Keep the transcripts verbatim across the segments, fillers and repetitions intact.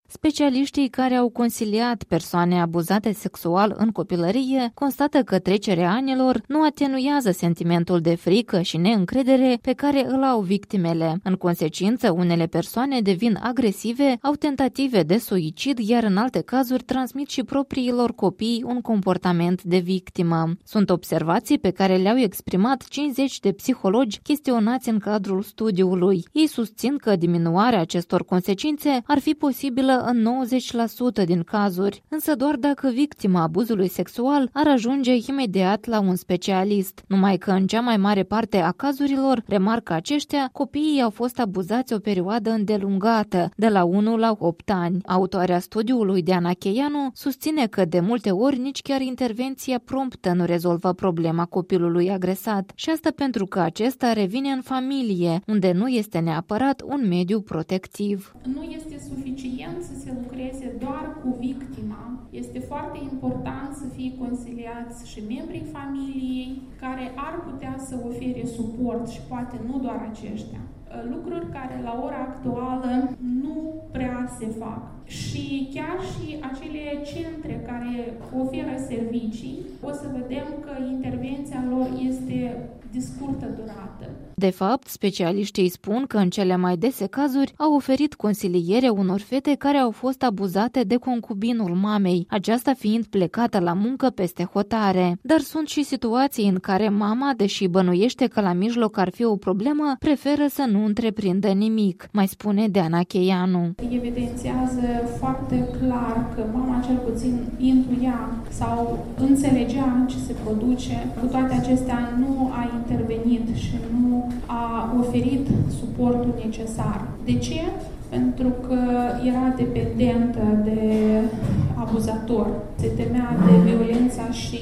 Specialiștii care au consiliat persoane abuzate sexual în copilărie constată că trecerea anilor nu atenuează sentimentul de frică și neîncredere pe care îl au victimele. În consecință, unele persoane devin agresive, au tentative de suicid, iar în alte cazuri transmit și propriilor copii un comportament de victimă. Sunt observații pe care le-au exprimat cincizeci de psihologi chestionați în cadrul studiului. Ei susțin că diminuarea acestor consecințe ar fi posibilă în nouăzeci la sută din cazuri, însă doar dacă victima abuzului sexual ar ajunge imediat la un specialist. Numai că în cea mai mare parte a cazurilor, remarcă aceștia, copiii au fost abuzați o perioadă îndelungată, de la unu la opt ani. Autoarea studiului, Diana Cheianu, susține că de multe ori nici chiar intervenția promptă nu rezolvă problema copilului agresat, și asta pentru că acesta revine în familie, unde nu este neapărat un mediu protectiv. Nu este suficient să se lucreze doar cu victima. Este foarte important să fie consiliați și membrii familiei care ar putea să ofere suport și poate nu doar aceștia. Lucruri care la ora actuală nu prea se fac. Și chiar și acele centre care oferă servicii, o să vedem că intervenția lor este de scurtă durată. De fapt, specialiștii spun că în cele mai dese cazuri au oferit consiliere unor fete care au fost abuzate de concubinul mamei, aceasta fiind plecată la muncă peste hotare. Dar sunt și situații în care mama, deși bănuiește că la mijloc ar fi o problemă, preferă să nu întreprindă nimic, mai spune Diana Cheianu. Evidențiază foarte clar că mama cel puțin intuia sau înțelegea ce se produce. Cu toate acestea nu a intervenit și nu a oferit suportul necesar. De ce? Pentru că era dependentă de abuzator. Se temea de violența și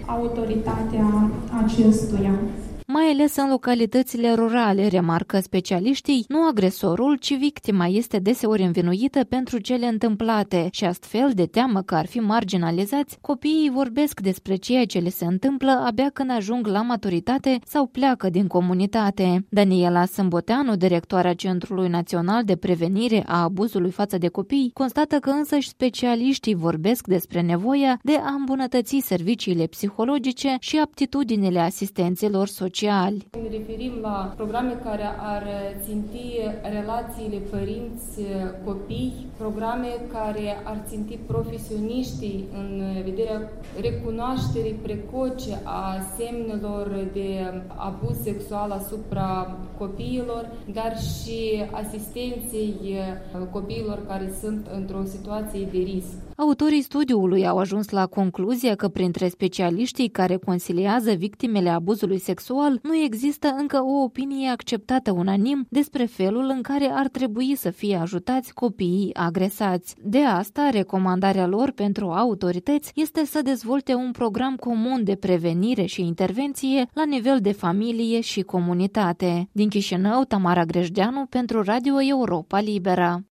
autoritatea acestuia. Mai ales în localitățile rurale, remarcă specialiștii, nu agresorul, ci victima este deseori învinuită pentru cele întâmplate și astfel, de teamă că ar fi marginalizați, copiii vorbesc despre ceea ce le se întâmplă abia când ajung la maturitate sau pleacă din comunitate. Daniela Sâmboteanu, directoarea Centrului Național de Prevenire a Abuzului față de copii, constată că însăși specialiștii vorbesc despre nevoia de a îmbunătăți serviciile psihologice și aptitudinile asistenților sociali. Ne referim la programe care ar ținti relațiile părinți-copii, programe care ar ținti profesioniștii în vederea recunoașterii precoce a semnelor de abuz sexual asupra copiilor, dar și asistenței copiilor care sunt într-o situație de risc. Autorii studiului au ajuns la concluzia că printre specialiștii care consiliază victimele abuzului sexual nu există încă o opinie acceptată unanim despre felul în care ar trebui să fie ajutați copiii agresați. De asta, recomandarea lor pentru autorități este să dezvolte un program comun de prevenire și intervenție la nivel de familie și comunitate. Din Chișinău, Tamara Grejdeanu pentru Radio Europa Liberă.